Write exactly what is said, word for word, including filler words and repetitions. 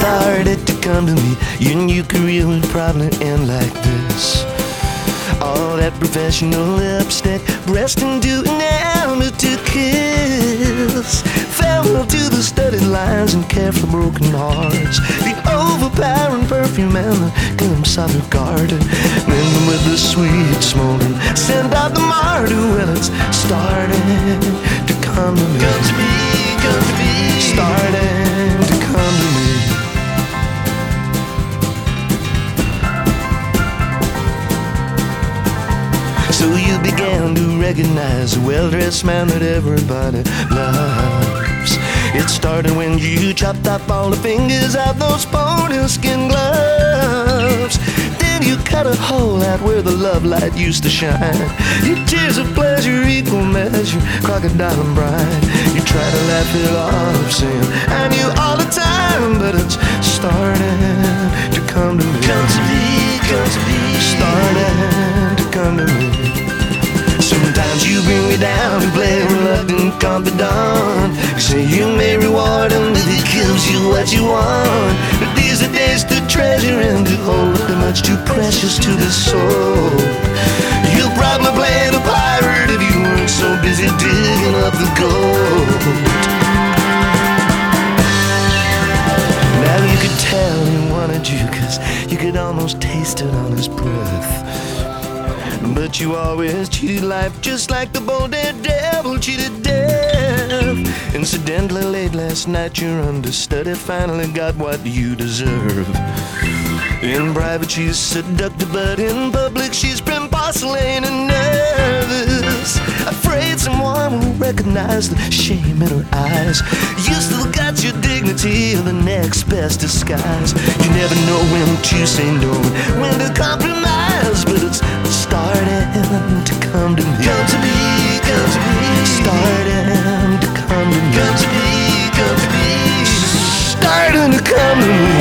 started to come to me, your new career would probably end like this. All that professional lipstick, breast into an amateur kiss, farewell to the studied lines and care for broken hearts, the overpowering perfume and the glimpse of your garden. Then with the sweet smoldering scent of the martyr, well, it's starting to come to me. Come to me, come to me. Starting to come to me. So you began to recognize the well-dressed man that everybody loves. It started when you chopped off all the fingers out those pony skin gloves. Then you cut a hole out where the love light used to shine. Your tears of pleasure equal measure, crocodile and brine. You try to laugh it off, saying I knew all the time, but it's starting to come to me. Come to me, come to me. Starting to come to me. Sometimes you bring me down and play reluctant confidant. Say you may reward him if he gives you what you want, but these are days to treasure and to hold too much too precious to the soul. You'll probably play the pirate if you weren't so busy digging up the gold. Now you could tell he wanted you, 'cause you could almost taste it on his breath. But you always cheated life just like the bold devil cheated death. Incidentally, late last night your understudy finally got what you deserve. In private she's seductive, but in public she's prim, porcelain and nervous, afraid someone will recognize the shame in her eyes. You still got your dignity of the next best disguise. You never know when to say no, when to compromise, but it's starting to come to me. Come to me, come to me. Starting to come to me. Come to me, come to me. Starting to come to me.